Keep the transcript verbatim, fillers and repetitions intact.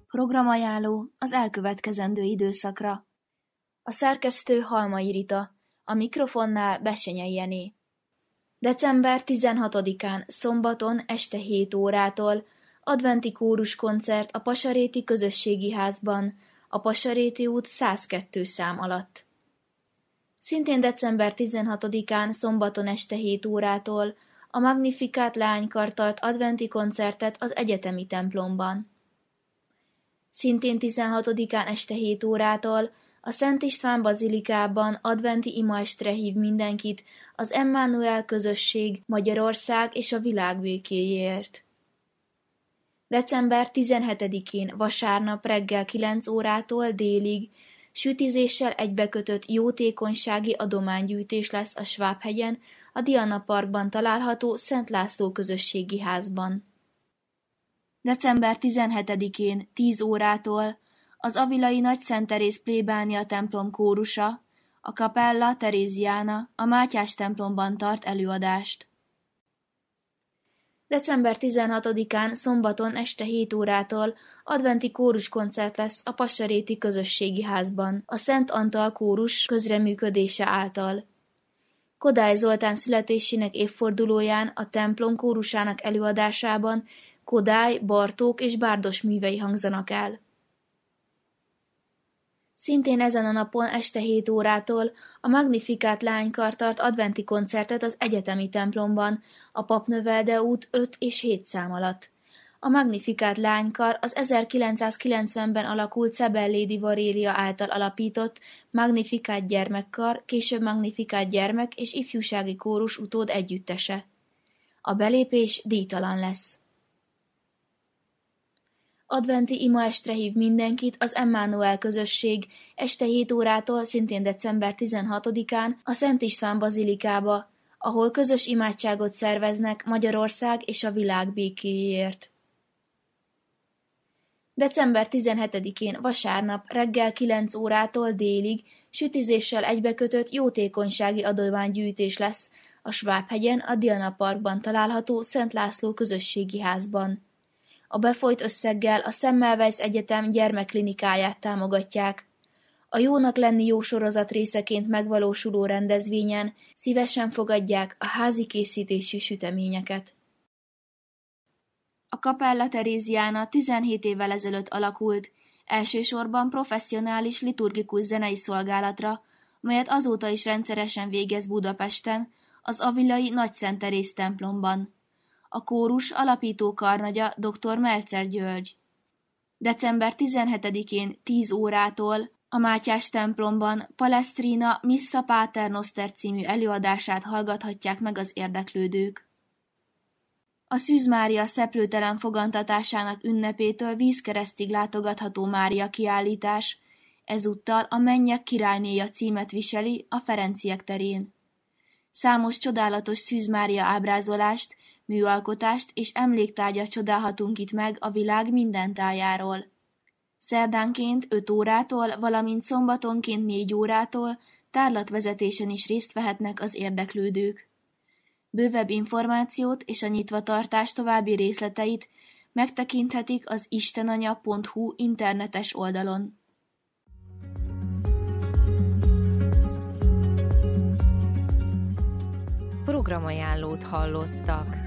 Programajánló az elkövetkezendő időszakra. A szerkesztő Halmai Rita, a mikrofonnál Bessenyei Jenő. december tizenhatodikán szombaton este hét órától adventi kóruskoncert a Pasaréti Közösségi Házban, a Pasaréti út százkettő szám alatt. Szintén december tizenhatodikán szombaton este hét órától a Magnificat leánykar tart adventi koncertet az egyetemi templomban. Szintén tizenhatodikán este hét órától a Szent István bazilikában adventi imaestre hív mindenkit az Emmanuel közösség Magyarország és a világ békéjéért. december tizenhetedikén vasárnap reggel kilenc órától délig sütizéssel egybekötött jótékonysági adománygyűjtés lesz a Svábhegyen, a Diana Parkban található Szent László közösségi házban. december tizenhetedikén tíz órától az avilai Nagy Szent Teréz plébánia templom kórusa, a Capella Teréziana a Mátyás templomban tart előadást. december tizenhatodikán szombaton este hét órától adventi kóruskoncert lesz a Pasaréti Közösségi Házban, a Szent Antal kórus közreműködése által. Kodály Zoltán születésének évfordulóján a templom kórusának előadásában Kodály, Bartók és Bárdos művei hangzanak el. Szintén ezen a napon este hét órától a Magnificat leánykar tart adventi koncertet az egyetemi templomban, a Papnövelde út öt és hét szám alatt. A Magnificat leánykar az ezerkilencszázkilencvenben alakult Cebellédi Varélia által alapított Magnificat gyermekkar, később Magnificat gyermek és ifjúsági kórus utód együttese. A belépés díjtalan lesz. Adventi imaestre hív mindenkit az Emmanuel közösség este hét órától szintén december tizenhatodikán a Szent István bazilikába, ahol közös imádságot szerveznek Magyarország és a világ békéjéért. december tizenhetedikén vasárnap reggel kilenc órától délig sütizéssel egybekötött jótékonysági adománygyűjtés lesz a Svábhegyen, a Diana Parkban található Szent László közösségi házban. A befolyt összeggel a Semmelweis Egyetem gyermekklinikáját támogatják. A Jónak lenni jó sorozat részeként megvalósuló rendezvényen szívesen fogadják a házi készítésű süteményeket. A Capella Teréziana tizenhét évvel ezelőtt alakult, elsősorban professzionális liturgikus zenei szolgálatra, melyet azóta is rendszeresen végez Budapesten, az avilai Nagy Szent Teréz templomban. A kórus alapító karnagya dr. Meltzer György. december tizenhetedikén tíz órától a Mátyás templomban Palestrina Missa Pater Noster című előadását hallgathatják meg az érdeklődők. A Szűz Mária szeplőtelen fogantatásának ünnepétől vízkeresztig látogatható Mária kiállítás, ezúttal a Mennyek királynéja címet viseli a Ferenciek terén. Számos csodálatos Szűz Mária ábrázolást, műalkotást és emléktárgyat csodálhatunk itt meg a világ minden tájáról. Szerdánként öt órától, valamint szombatonként négy órától tárlatvezetésen is részt vehetnek az érdeklődők. Bővebb információt és a nyitvatartás további részleteit megtekinthetik az istenanya pont hu internetes oldalon. Programajánlót hallottak.